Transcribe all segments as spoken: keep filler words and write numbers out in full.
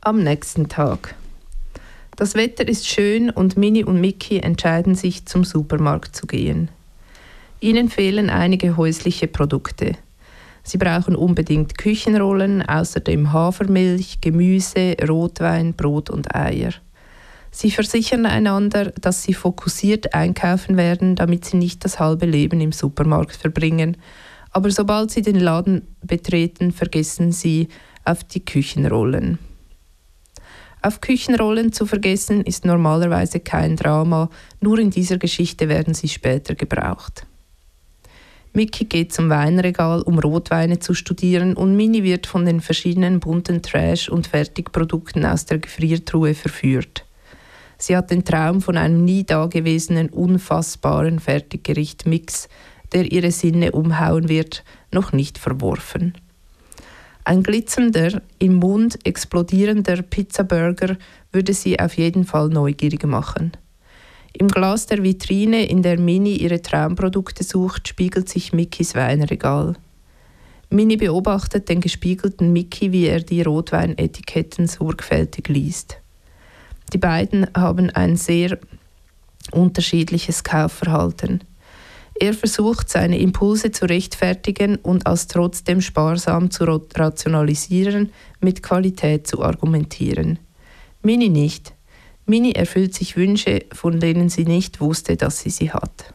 Am nächsten Tag. Das Wetter ist schön und Minnie und Mickey entscheiden sich, zum Supermarkt zu gehen. Ihnen fehlen einige häusliche Produkte. Sie brauchen unbedingt Küchenrollen, außerdem Hafermilch, Gemüse, Rotwein, Brot und Eier. Sie versichern einander, dass sie fokussiert einkaufen werden, damit sie nicht das halbe Leben im Supermarkt verbringen. Aber sobald sie den Laden betreten, vergessen sie auf die Küchenrollen. Auf Küchenrollen zu vergessen ist normalerweise kein Drama, nur in dieser Geschichte werden sie später gebraucht. Mickey geht zum Weinregal, um Rotweine zu studieren, und Minnie wird von den verschiedenen bunten Trash- und Fertigprodukten aus der Gefriertruhe verführt. Sie hat den Traum von einem nie dagewesenen, unfassbaren Fertiggericht-Mix, der ihre Sinne umhauen wird, noch nicht verworfen. Ein glitzernder, im Mund explodierender Pizzaburger würde sie auf jeden Fall neugierig machen. Im Glas der Vitrine, in der Minnie ihre Traumprodukte sucht, spiegelt sich Mickys Weinregal. Minnie beobachtet den gespiegelten Mickey, wie er die Rotweinetiketten sorgfältig liest. Die beiden haben ein sehr unterschiedliches Kaufverhalten. Er versucht, seine Impulse zu rechtfertigen und als trotzdem sparsam zu rationalisieren, mit Qualität zu argumentieren. Minnie nicht. Minnie erfüllt sich Wünsche, von denen sie nicht wusste, dass sie sie hat.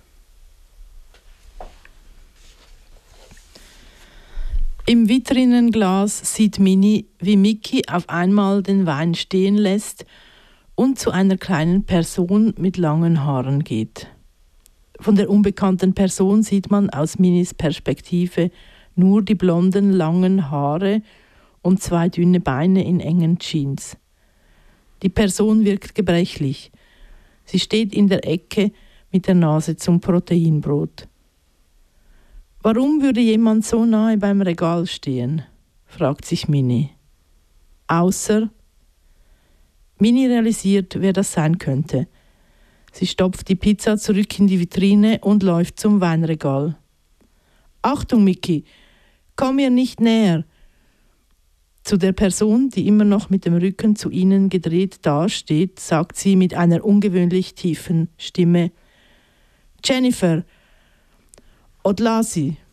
Im Vitrinenglas sieht Minnie, wie Mickey auf einmal den Wein stehen lässt und zu einer kleinen Person mit langen Haaren geht. Von der unbekannten Person sieht man aus Minnies Perspektive nur die blonden, langen Haare und zwei dünne Beine in engen Jeans. Die Person wirkt gebrechlich. Sie steht in der Ecke mit der Nase zum Proteinbrot. Warum würde jemand so nahe beim Regal stehen? Fragt sich Minnie. Außer Minnie realisiert, wer das sein könnte. Sie stopft die Pizza zurück in die Vitrine und läuft zum Weinregal. Achtung, Mickey, komm mir nicht näher! Zu der Person, die immer noch mit dem Rücken zu ihnen gedreht dasteht, sagt sie mit einer ungewöhnlich tiefen Stimme: Jennifer, Odlasi.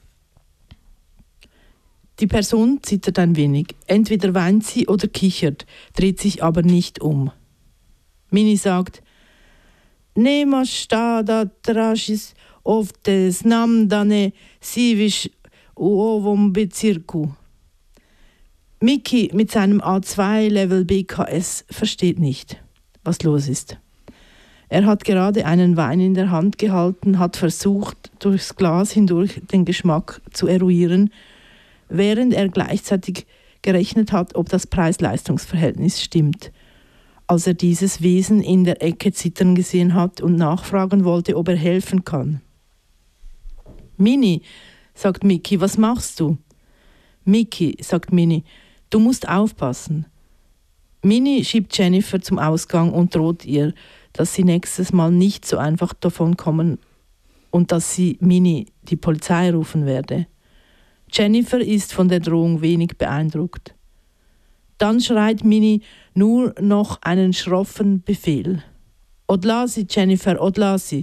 Die Person zittert ein wenig. Entweder weint sie oder kichert, dreht sich aber nicht um. Minnie sagt: Nema šta da tražis ovdje, znam da ne siviš u ovom bezirku. Mickey mit seinem A zwei Level B K S versteht nicht, was los ist. Er hat gerade einen Wein in der Hand gehalten, hat versucht, durchs Glas hindurch den Geschmack zu eruieren, während er gleichzeitig gerechnet hat, ob das Preis-Leistungs-Verhältnis stimmt. Als er dieses Wesen in der Ecke zittern gesehen hat und nachfragen wollte, ob er helfen kann. Minnie, sagt Mickey, was machst du? Mickey, sagt Minnie, du musst aufpassen. Minnie schiebt Jennifer zum Ausgang und droht ihr, dass sie nächstes Mal nicht so einfach davon kommen und dass sie Minnie die Polizei rufen werde. Jennifer ist von der Drohung wenig beeindruckt. Dann schreit Minnie nur noch einen schroffen Befehl. Odlasi, Jennifer, odlasi.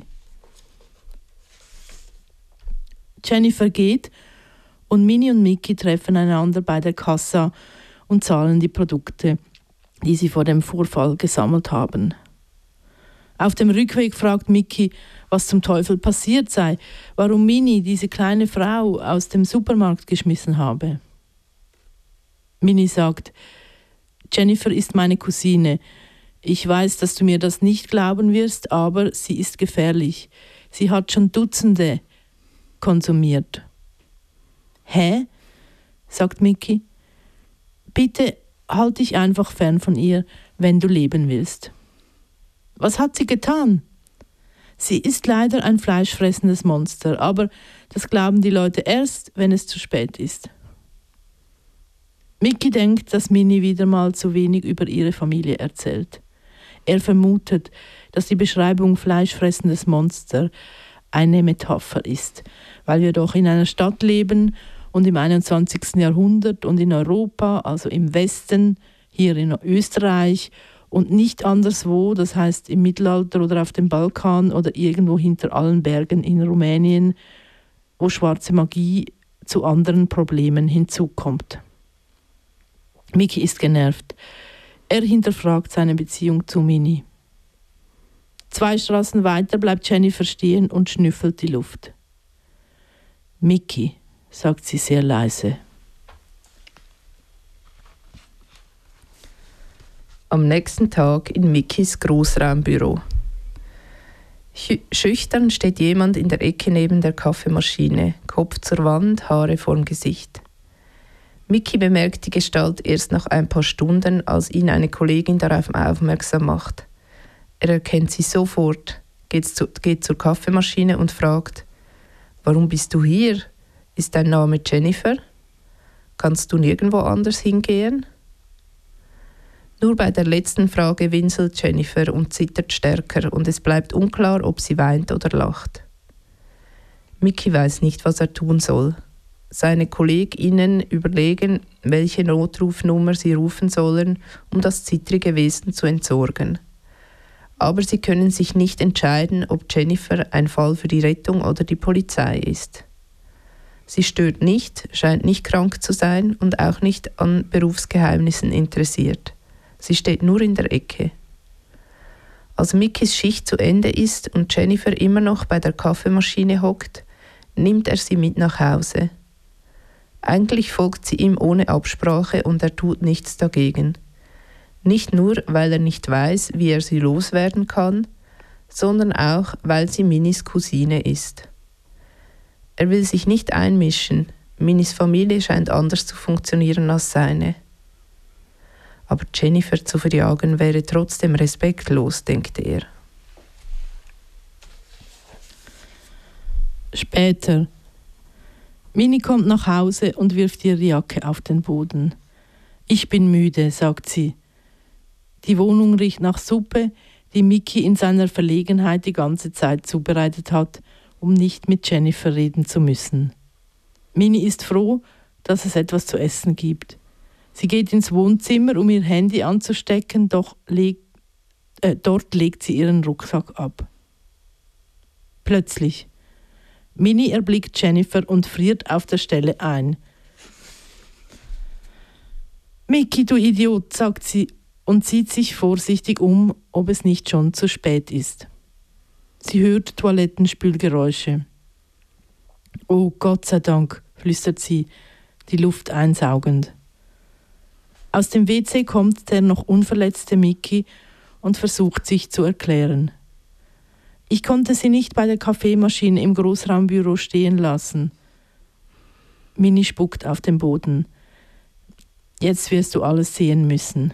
Jennifer geht und Minnie und Mickey treffen einander bei der Kassa und zahlen die Produkte, die sie vor dem Vorfall gesammelt haben. Auf dem Rückweg fragt Mickey, was zum Teufel passiert sei, warum Minnie diese kleine Frau aus dem Supermarkt geschmissen habe. Minnie sagt: Jennifer ist meine Cousine. Ich weiß, dass du mir das nicht glauben wirst, aber sie ist gefährlich. Sie hat schon Dutzende konsumiert. Hä? Sagt Mickey. Bitte halt dich einfach fern von ihr, wenn du leben willst. Was hat sie getan? Sie ist leider ein fleischfressendes Monster, aber das glauben die Leute erst, wenn es zu spät ist. Mickey denkt, dass Minnie wieder mal zu wenig über ihre Familie erzählt. Er vermutet, dass die Beschreibung fleischfressendes Monster eine Metapher ist, weil wir doch in einer Stadt leben und im einundzwanzigsten Jahrhundert und in Europa, also im Westen, hier in Österreich und nicht anderswo, das heißt im Mittelalter oder auf dem Balkan oder irgendwo hinter allen Bergen in Rumänien, wo schwarze Magie zu anderen Problemen hinzukommt. Micky ist genervt. Er hinterfragt seine Beziehung zu Minnie. Zwei Straßen weiter bleibt Jennifer stehen und schnüffelt die Luft. Micky, sagt sie sehr leise. Am nächsten Tag in Mickys Großraumbüro. Schüchtern steht jemand in der Ecke neben der Kaffeemaschine, Kopf zur Wand, Haare vorm Gesicht. Micky bemerkt die Gestalt erst nach ein paar Stunden, als ihn eine Kollegin darauf aufmerksam macht. Er erkennt sie sofort, geht, zu, geht zur Kaffeemaschine und fragt: »Warum bist du hier? Ist dein Name Jennifer? Kannst du nirgendwo anders hingehen?« Nur bei der letzten Frage winselt Jennifer und zittert stärker und es bleibt unklar, ob sie weint oder lacht. Micky weiß nicht, was er tun soll. Seine KollegInnen überlegen, welche Notrufnummer sie rufen sollen, um das zittrige Wesen zu entsorgen. Aber sie können sich nicht entscheiden, ob Jennifer ein Fall für die Rettung oder die Polizei ist. Sie stört nicht, scheint nicht krank zu sein und auch nicht an Berufsgeheimnissen interessiert. Sie steht nur in der Ecke. Als Mickys Schicht zu Ende ist und Jennifer immer noch bei der Kaffeemaschine hockt, nimmt er sie mit nach Hause. Eigentlich folgt sie ihm ohne Absprache und er tut nichts dagegen. Nicht nur, weil er nicht weiß, wie er sie loswerden kann, sondern auch, weil sie Minis Cousine ist. Er will sich nicht einmischen, Minis Familie scheint anders zu funktionieren als seine. Aber Jennifer zu verjagen wäre trotzdem respektlos, denkt er. Später. Minnie kommt nach Hause und wirft ihre Jacke auf den Boden. »Ich bin müde«, sagt sie. Die Wohnung riecht nach Suppe, die Micky in seiner Verlegenheit die ganze Zeit zubereitet hat, um nicht mit Jennifer reden zu müssen. Minnie ist froh, dass es etwas zu essen gibt. Sie geht ins Wohnzimmer, um ihr Handy anzustecken, doch leg, äh, dort legt sie ihren Rucksack ab. Plötzlich. Minnie erblickt Jennifer und friert auf der Stelle ein. »Micky, du Idiot«, sagt sie und sieht sich vorsichtig um, ob es nicht schon zu spät ist. Sie hört Toilettenspülgeräusche. »Oh, Gott sei Dank«, flüstert sie, die Luft einsaugend. Aus dem W C kommt der noch unverletzte Micky und versucht sich zu erklären. »Ich konnte sie nicht bei der Kaffeemaschine im Großraumbüro stehen lassen.« Minnie spuckt auf den Boden. »Jetzt wirst du alles sehen müssen.«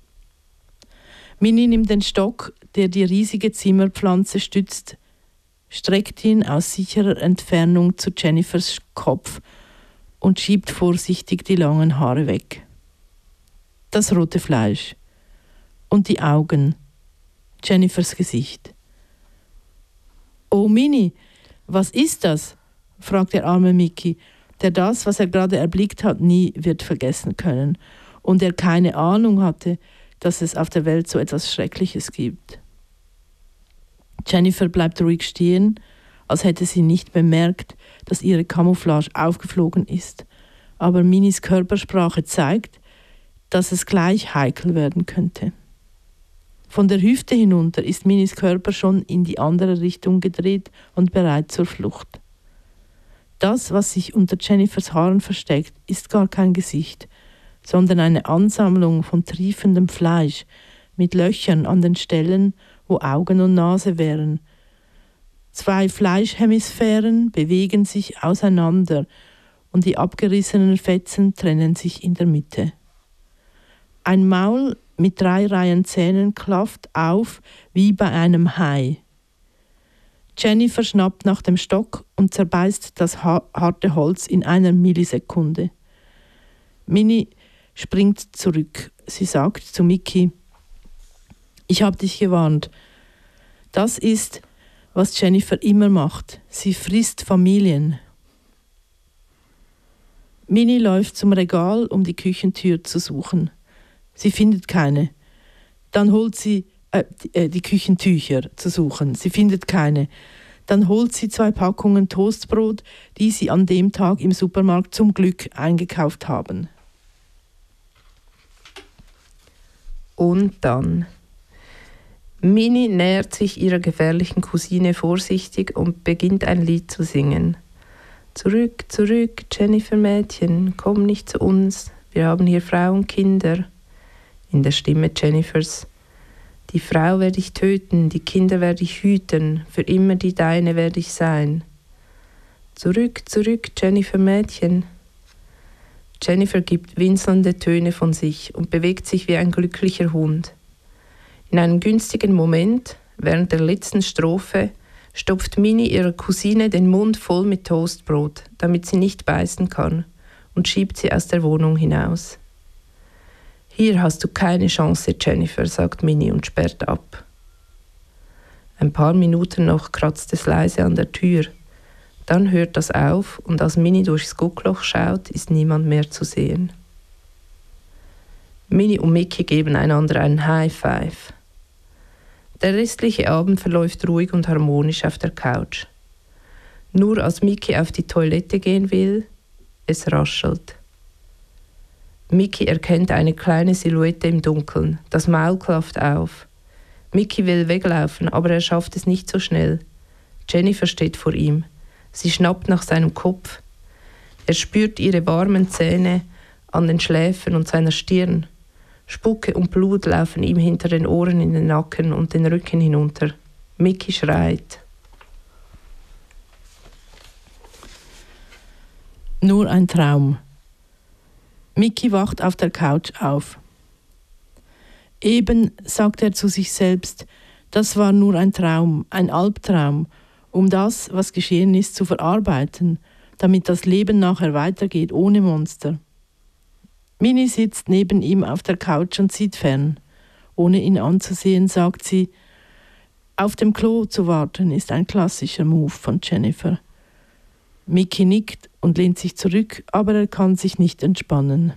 Minnie nimmt den Stock, der die riesige Zimmerpflanze stützt, streckt ihn aus sicherer Entfernung zu Jennifers Kopf und schiebt vorsichtig die langen Haare weg. Das rote Fleisch und die Augen, Jennifers Gesicht. »Oh, Minnie, was ist das?« fragt der arme Micky, der das, was er gerade erblickt hat, nie wird vergessen können und er keine Ahnung hatte, dass es auf der Welt so etwas Schreckliches gibt. Jennifer bleibt ruhig stehen, als hätte sie nicht bemerkt, dass ihre Camouflage aufgeflogen ist, aber Minnies Körpersprache zeigt, dass es gleich heikel werden könnte. Von der Hüfte hinunter ist Minnies Körper schon in die andere Richtung gedreht und bereit zur Flucht. Das, was sich unter Jennifers Haaren versteckt, ist gar kein Gesicht, sondern eine Ansammlung von triefendem Fleisch mit Löchern an den Stellen, wo Augen und Nase wären. Zwei Fleischhemisphären bewegen sich auseinander und die abgerissenen Fetzen trennen sich in der Mitte. Ein Maul mit drei Reihen Zähnen klafft auf wie bei einem Hai. Jennifer schnappt nach dem Stock und zerbeißt das harte Holz in einer Millisekunde. Minnie springt zurück. Sie sagt zu Micky: »Ich habe dich gewarnt. Das ist, was Jennifer immer macht. Sie frisst Familien.« Minnie läuft zum Regal, um die Küchentür zu suchen. Sie findet keine. Dann holt sie äh, die, äh, die Küchentücher zu suchen. Sie findet keine. Dann holt sie zwei Packungen Toastbrot, die sie an dem Tag im Supermarkt zum Glück eingekauft haben. Und dann. Minnie nähert sich ihrer gefährlichen Cousine vorsichtig und beginnt ein Lied zu singen. Zurück, zurück, Jennifer-Mädchen, komm nicht zu uns, wir haben hier Frau und Kinder. In der Stimme Jennifers. Die Frau werde ich töten, die Kinder werde ich hüten, für immer die deine werde ich sein. Zurück, zurück, Jennifer-Mädchen. Jennifer gibt winselnde Töne von sich und bewegt sich wie ein glücklicher Hund. In einem günstigen Moment, während der letzten Strophe, stopft Minnie ihrer Cousine den Mund voll mit Toastbrot, damit sie nicht beißen kann, und schiebt sie aus der Wohnung hinaus. Hier hast du keine Chance, Jennifer, sagt Minnie und sperrt ab. Ein paar Minuten noch kratzt es leise an der Tür. Dann hört das auf und als Minnie durchs Guckloch schaut, ist niemand mehr zu sehen. Minnie und Mickey geben einander einen High Five. Der restliche Abend verläuft ruhig und harmonisch auf der Couch. Nur als Mickey auf die Toilette gehen will, es raschelt. Mickey erkennt eine kleine Silhouette im Dunkeln. Das Maul klafft auf. Mickey will weglaufen, aber er schafft es nicht so schnell. Jennifer steht vor ihm. Sie schnappt nach seinem Kopf. Er spürt ihre warmen Zähne an den Schläfen und seiner Stirn. Spucke und Blut laufen ihm hinter den Ohren in den Nacken und den Rücken hinunter. Mickey schreit. Nur ein Traum. Mickey wacht auf der Couch auf. Eben, sagt er zu sich selbst, das war nur ein Traum, ein Albtraum, um das, was geschehen ist, zu verarbeiten, damit das Leben nachher weitergeht ohne Monster. Minnie sitzt neben ihm auf der Couch und sieht fern. Ohne ihn anzusehen, sagt sie, auf dem Klo zu warten ist ein klassischer Move von Jennifer. Mickey nickt und lehnt sich zurück, aber er kann sich nicht entspannen.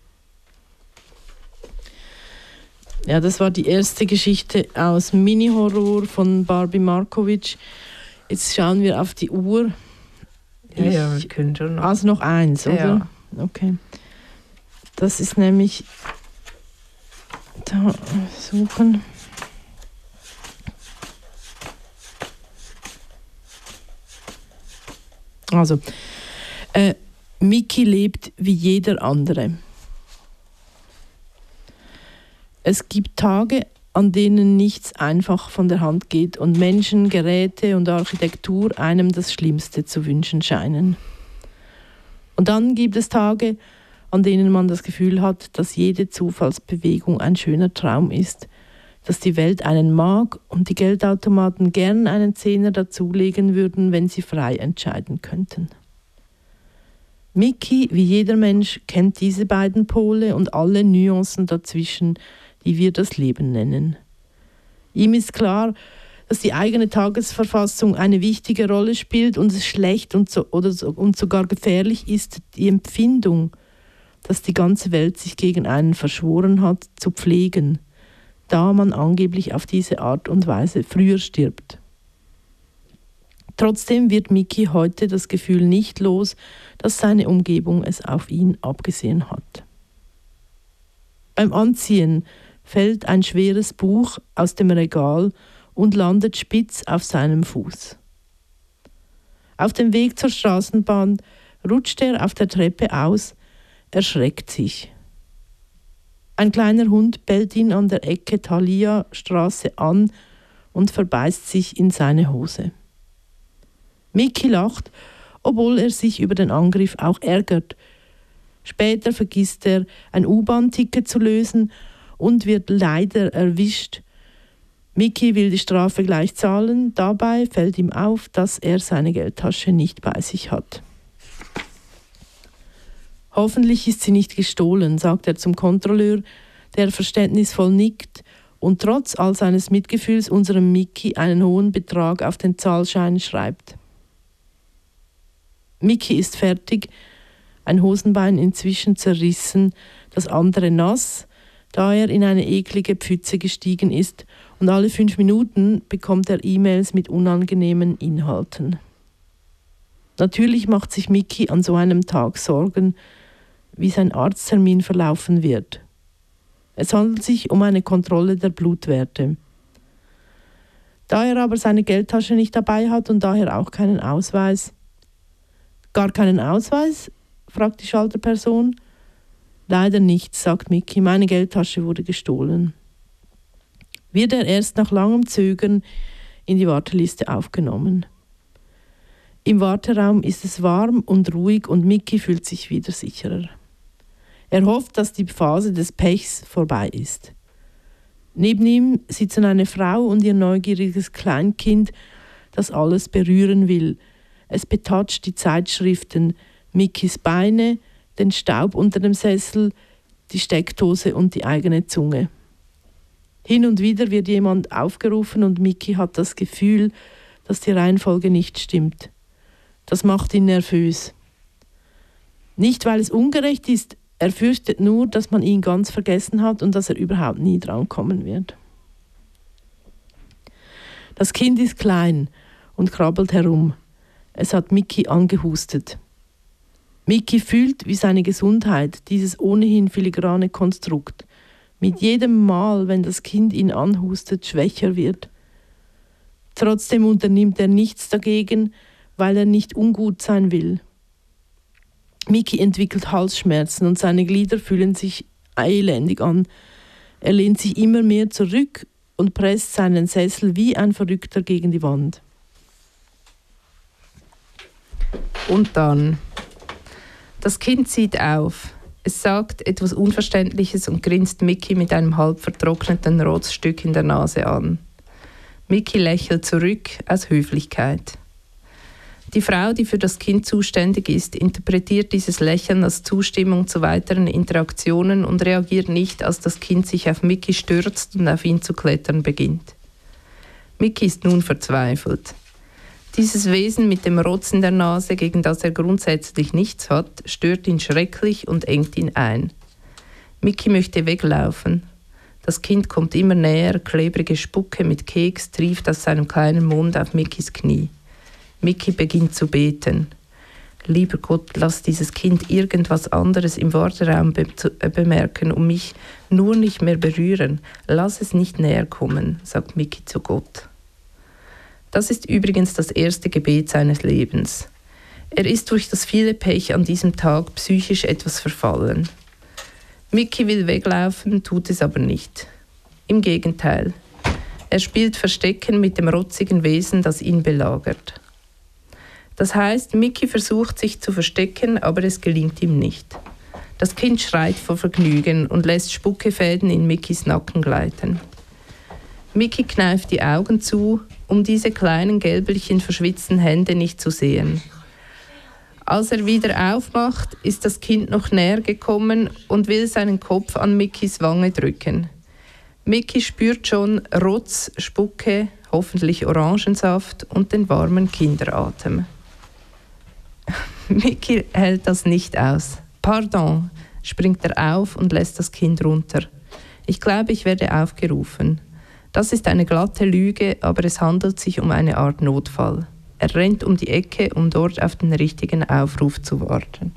Ja, das war die erste Geschichte aus Mini-Horror von Barbie Markovic. Jetzt schauen wir auf die Uhr. Ja, ich, ja, wir können schon noch. Also noch eins, oder? Ja. Okay. Das ist nämlich... Da suchen... Also, äh, Mickey lebt wie jeder andere. Es gibt Tage, an denen nichts einfach von der Hand geht und Menschen, Geräte und Architektur einem das Schlimmste zu wünschen scheinen. Und dann gibt es Tage, an denen man das Gefühl hat, dass jede Zufallsbewegung ein schöner Traum ist, dass die Welt einen mag und die Geldautomaten gern einen Zehner dazulegen würden, wenn sie frei entscheiden könnten. Mickey, wie jeder Mensch, kennt diese beiden Pole und alle Nuancen dazwischen, die wir das Leben nennen. Ihm ist klar, dass die eigene Tagesverfassung eine wichtige Rolle spielt und es schlecht und, so, oder so, und sogar gefährlich ist, die Empfindung, dass die ganze Welt sich gegen einen verschworen hat, zu pflegen, da man angeblich auf diese Art und Weise früher stirbt. Trotzdem wird Mickey heute das Gefühl nicht los, dass seine Umgebung es auf ihn abgesehen hat. Beim Anziehen fällt ein schweres Buch aus dem Regal und landet spitz auf seinem Fuß. Auf dem Weg zur Straßenbahn rutscht er auf der Treppe aus, erschreckt sich. Ein kleiner Hund bellt ihn an der Ecke Thalia-Straße an und verbeißt sich in seine Hose. Mickey lacht, obwohl er sich über den Angriff auch ärgert. Später vergisst er, ein U-Bahn-Ticket zu lösen und wird leider erwischt. Mickey will die Strafe gleich zahlen, dabei fällt ihm auf, dass er seine Geldtasche nicht bei sich hat. Hoffentlich ist sie nicht gestohlen, sagt er zum Kontrolleur, der verständnisvoll nickt und trotz all seines Mitgefühls unserem Mickey einen hohen Betrag auf den Zahlschein schreibt. Mickey ist fertig, ein Hosenbein inzwischen zerrissen, das andere nass, da er in eine eklige Pfütze gestiegen ist und alle fünf Minuten bekommt er E-Mails mit unangenehmen Inhalten. Natürlich macht sich Micky an so einem Tag Sorgen, wie sein Arzttermin verlaufen wird. Es handelt sich um eine Kontrolle der Blutwerte. Da er aber seine Geldtasche nicht dabei hat und daher auch keinen Ausweis. Gar keinen Ausweis? Fragt die Schalterperson. Leider nicht, sagt Micky, meine Geldtasche wurde gestohlen. Wird er erst nach langem Zögern in die Warteliste aufgenommen. Im Warteraum ist es warm und ruhig und Micky fühlt sich wieder sicherer. Er hofft, dass die Phase des Pechs vorbei ist. Neben ihm sitzen eine Frau und ihr neugieriges Kleinkind, das alles berühren will. Es betatscht die Zeitschriften, Mickys Beine, den Staub unter dem Sessel, die Steckdose und die eigene Zunge. Hin und wieder wird jemand aufgerufen und Micky hat das Gefühl, dass die Reihenfolge nicht stimmt. Das macht ihn nervös. Nicht, weil es ungerecht ist, er fürchtet nur, dass man ihn ganz vergessen hat und dass er überhaupt nie drankommen wird. Das Kind ist klein und krabbelt herum. Es hat Micky angehustet. Micky fühlt, wie seine Gesundheit, dieses ohnehin filigrane Konstrukt, mit jedem Mal, wenn das Kind ihn anhustet, schwächer wird. Trotzdem unternimmt er nichts dagegen, weil er nicht ungut sein will. Micky entwickelt Halsschmerzen und seine Glieder fühlen sich elendig an. Er lehnt sich immer mehr zurück und presst seinen Sessel wie ein Verrückter gegen die Wand. Und dann. Das Kind sieht auf. Es sagt etwas Unverständliches und grinst Micky mit einem halb vertrockneten Rotzstück in der Nase an. Micky lächelt zurück aus Höflichkeit. Die Frau, die für das Kind zuständig ist, interpretiert dieses Lächeln als Zustimmung zu weiteren Interaktionen und reagiert nicht, als das Kind sich auf Micky stürzt und auf ihn zu klettern beginnt. Micky ist nun verzweifelt. Dieses Wesen mit dem Rotz in der Nase, gegen das er grundsätzlich nichts hat, stört ihn schrecklich und engt ihn ein. Micky möchte weglaufen. Das Kind kommt immer näher, klebrige Spucke mit Keks trieft aus seinem kleinen Mund auf Mickys Knie. Micky beginnt zu beten. Lieber Gott, lass dieses Kind irgendwas anderes im Warteraum be- zu, äh, bemerken und mich nur nicht mehr berühren. Lass es nicht näher kommen, sagt Micky zu Gott. Das ist übrigens das erste Gebet seines Lebens. Er ist durch das viele Pech an diesem Tag psychisch etwas verfallen. Micky will weglaufen, tut es aber nicht. Im Gegenteil. Er spielt Verstecken mit dem rotzigen Wesen, das ihn belagert. Das heißt, Micky versucht sich zu verstecken, aber es gelingt ihm nicht. Das Kind schreit vor Vergnügen und lässt Spuckefäden in Mickys Nacken gleiten. Micky kneift die Augen zu, um diese kleinen gelblichen verschwitzten Hände nicht zu sehen. Als er wieder aufmacht, ist das Kind noch näher gekommen und will seinen Kopf an Mickys Wange drücken. Micky spürt schon Rotz, Spucke, hoffentlich Orangensaft und den warmen Kinderatem. Micky hält das nicht aus. Pardon, springt er auf und lässt das Kind runter. Ich glaube, ich werde aufgerufen. Das ist eine glatte Lüge, aber es handelt sich um eine Art Notfall. Er rennt um die Ecke, um dort auf den richtigen Aufruf zu warten.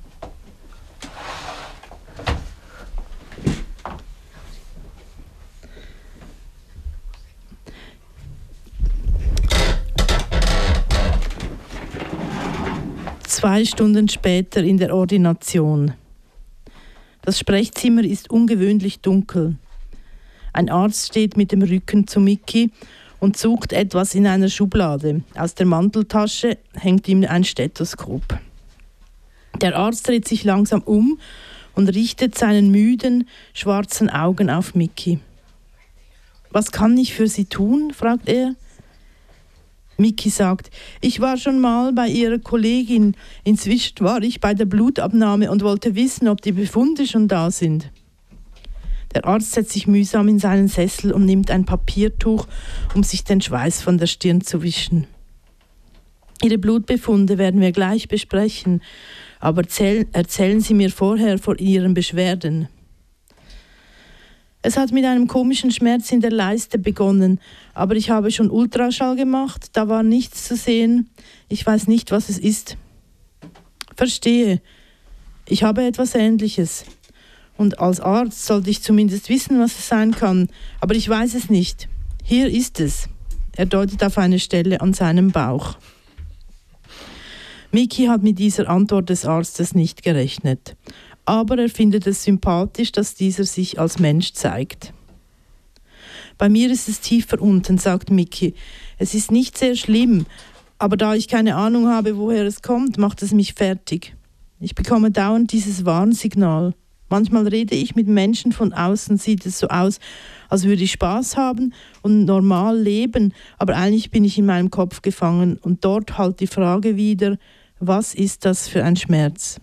Zwei Stunden später in der Ordination. Das Sprechzimmer ist ungewöhnlich dunkel. Ein Arzt steht mit dem Rücken zu Micky und sucht etwas in einer Schublade. Aus der Manteltasche hängt ihm ein Stethoskop. Der Arzt dreht sich langsam um und richtet seinen müden, schwarzen Augen auf Micky. »Was kann ich für Sie tun?« fragt er. Micky sagt, ich war schon mal bei Ihrer Kollegin. Inzwischen war ich bei der Blutabnahme und wollte wissen, ob die Befunde schon da sind. Der Arzt setzt sich mühsam in seinen Sessel und nimmt ein Papiertuch, um sich den Schweiß von der Stirn zu wischen. Ihre Blutbefunde werden wir gleich besprechen, aber erzählen, erzählen Sie mir vorher von Ihren Beschwerden. Es hat mit einem komischen Schmerz in der Leiste begonnen, aber ich habe schon Ultraschall gemacht, da war nichts zu sehen. Ich weiß nicht, was es ist. Verstehe. Ich habe etwas Ähnliches. Und als Arzt sollte ich zumindest wissen, was es sein kann, aber ich weiß es nicht. Hier ist es. Er deutet auf eine Stelle an seinem Bauch. Miki hat mit dieser Antwort des Arztes nicht gerechnet. Aber er findet es sympathisch, dass dieser sich als Mensch zeigt. Bei mir ist es tiefer unten, sagt Miki. Es ist nicht sehr schlimm, aber da ich keine Ahnung habe, woher es kommt, macht es mich fertig. Ich bekomme dauernd dieses Warnsignal. Manchmal rede ich mit Menschen von außen, sieht es so aus, als würde ich Spaß haben und normal leben, aber eigentlich bin ich in meinem Kopf gefangen und dort halt die Frage wieder, was ist das für ein Schmerz?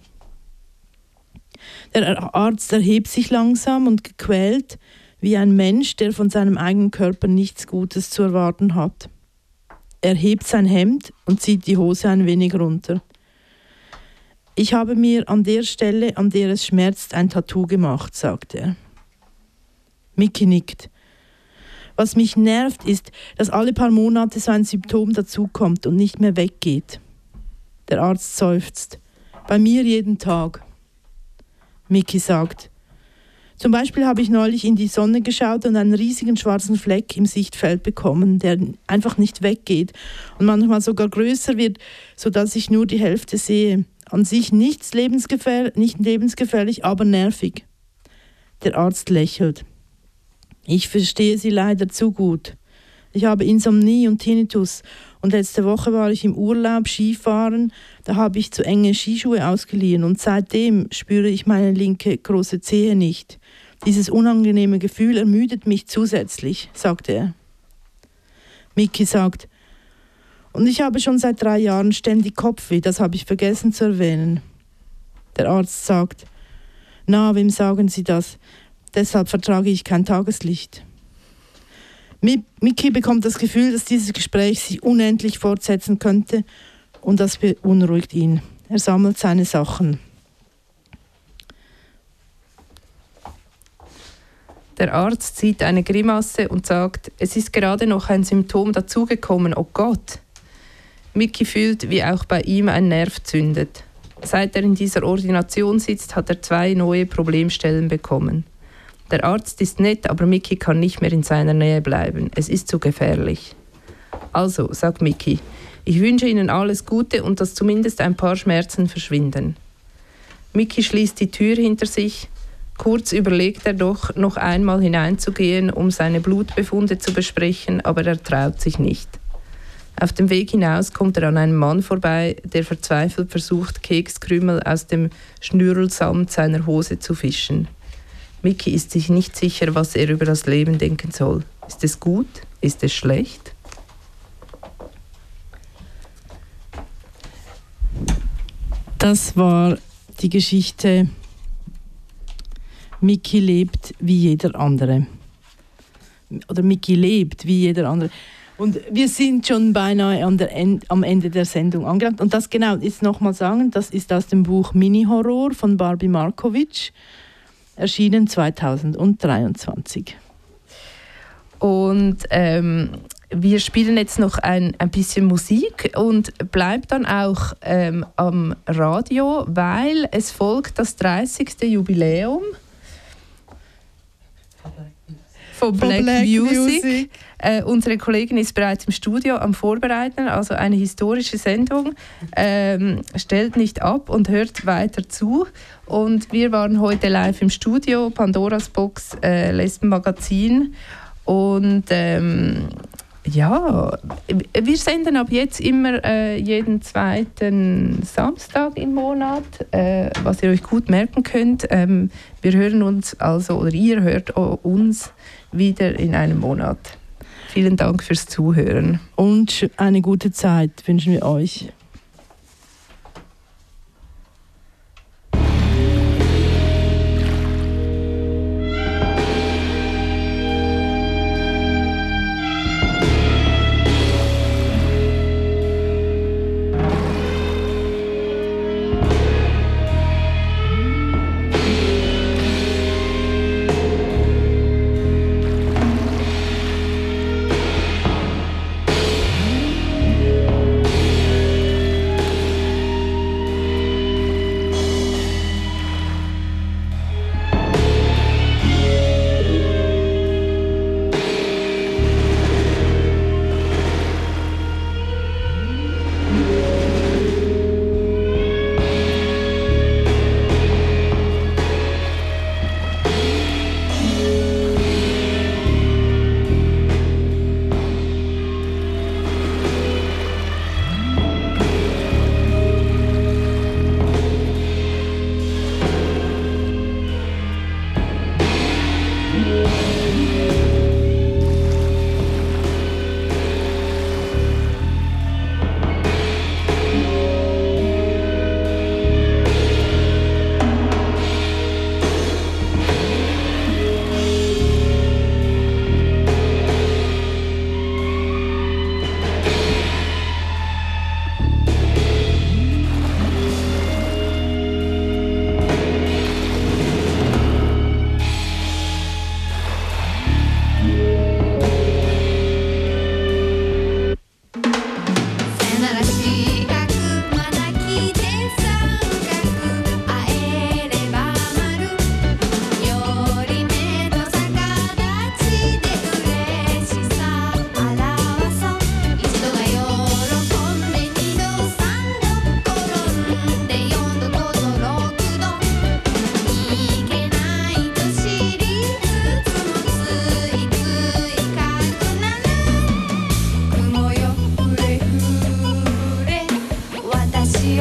Der Arzt erhebt sich langsam und gequält, wie ein Mensch, der von seinem eigenen Körper nichts Gutes zu erwarten hat. Er hebt sein Hemd und zieht die Hose ein wenig runter. Ich habe mir an der Stelle, an der es schmerzt, ein Tattoo gemacht, sagt er. Miki nickt. Was mich nervt, ist, dass alle paar Monate so ein Symptom dazukommt und nicht mehr weggeht. Der Arzt seufzt. Bei mir jeden Tag. Miki sagt, zum Beispiel habe ich neulich in die Sonne geschaut und einen riesigen schwarzen Fleck im Sichtfeld bekommen, der einfach nicht weggeht und manchmal sogar größer wird, sodass ich nur die Hälfte sehe. An sich nichts lebensgefähr- nicht lebensgefährlich, aber nervig. Der Arzt lächelt. Ich verstehe Sie leider zu gut. Ich habe Insomnie und Tinnitus und letzte Woche war ich im Urlaub Skifahren, da habe ich zu enge Skischuhe ausgeliehen und seitdem spüre ich meine linke große Zehe nicht. Dieses unangenehme Gefühl ermüdet mich zusätzlich, sagte er. Miki sagt, und ich habe schon seit drei Jahren ständig Kopfweh, das habe ich vergessen zu erwähnen. Der Arzt sagt, na, wem sagen Sie das? Deshalb vertrage ich kein Tageslicht. Miki bekommt das Gefühl, dass dieses Gespräch sich unendlich fortsetzen könnte und das beunruhigt ihn. Er sammelt seine Sachen. Der Arzt zieht eine Grimasse und sagt, es ist gerade noch ein Symptom dazugekommen, oh Gott. Miki fühlt, wie auch bei ihm ein Nerv zündet. Seit er in dieser Ordination sitzt, hat er zwei neue Problemstellen bekommen. Der Arzt ist nett, aber Miki kann nicht mehr in seiner Nähe bleiben. Es ist zu gefährlich. Also, sagt Miki, ich wünsche Ihnen alles Gute und dass zumindest ein paar Schmerzen verschwinden. Miki schließt die Tür hinter sich. Kurz überlegt er doch, noch einmal hineinzugehen, um seine Blutbefunde zu besprechen, aber er traut sich nicht. Auf dem Weg hinaus kommt er an einem Mann vorbei, der verzweifelt versucht, Kekskrümel aus dem Schnürlsamt seiner Hose zu fischen. Miki ist sich nicht sicher, was er über das Leben denken soll. Ist es gut? Ist es schlecht? Das war die Geschichte Miki lebt wie jeder andere. Oder Miki lebt wie jeder andere. Und wir sind schon beinahe an der End, am Ende der Sendung angelangt. Und das genau ist nochmal sagen, das ist aus dem Buch Mini-Horror von Barbie Markovic, erschienen zweitausenddreiundzwanzig. Und ähm, wir spielen jetzt noch ein, ein bisschen Musik und bleibt dann auch ähm, am Radio, weil es folgt das dreißigste Jubiläum von Black, Black Music. Music. Äh, unsere Kollegin ist bereits im Studio am Vorbereiten, also eine historische Sendung. Ähm, stellt nicht ab und hört weiter zu. Und wir waren heute live im Studio, Pandoras Box, äh, Lesbenmagazin. Und ähm, ja, wir senden ab jetzt immer äh, jeden zweiten Samstag im Monat, äh, was ihr euch gut merken könnt. Ähm, wir hören uns also, oder ihr hört uns wieder in einem Monat. Vielen Dank fürs Zuhören. Und eine gute Zeit wünschen wir euch.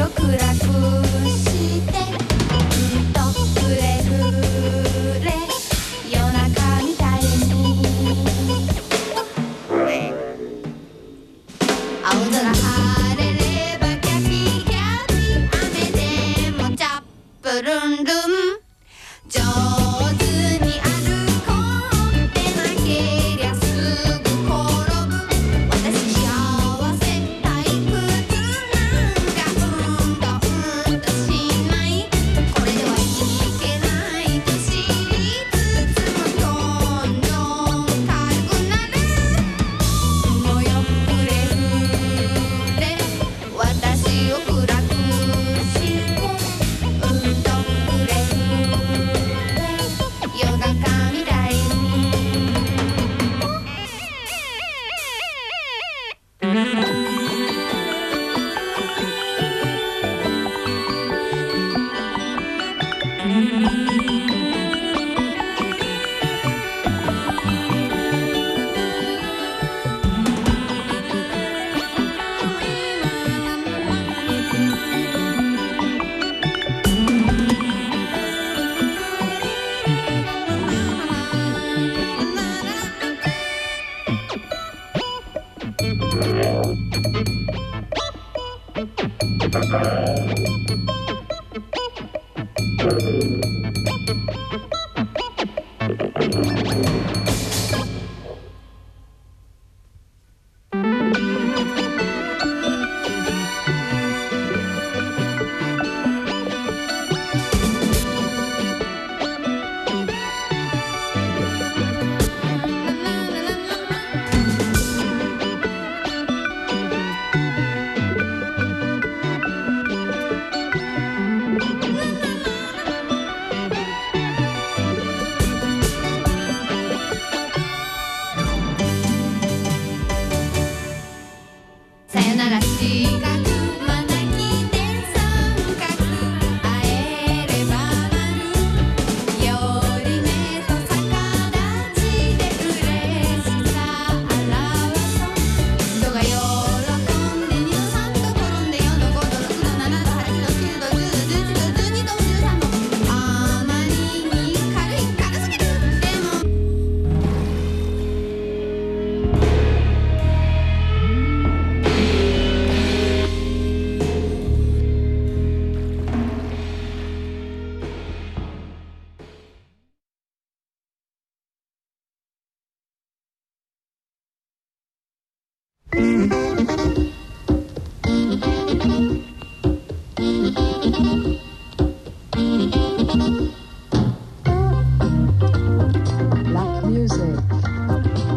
Mm-hmm.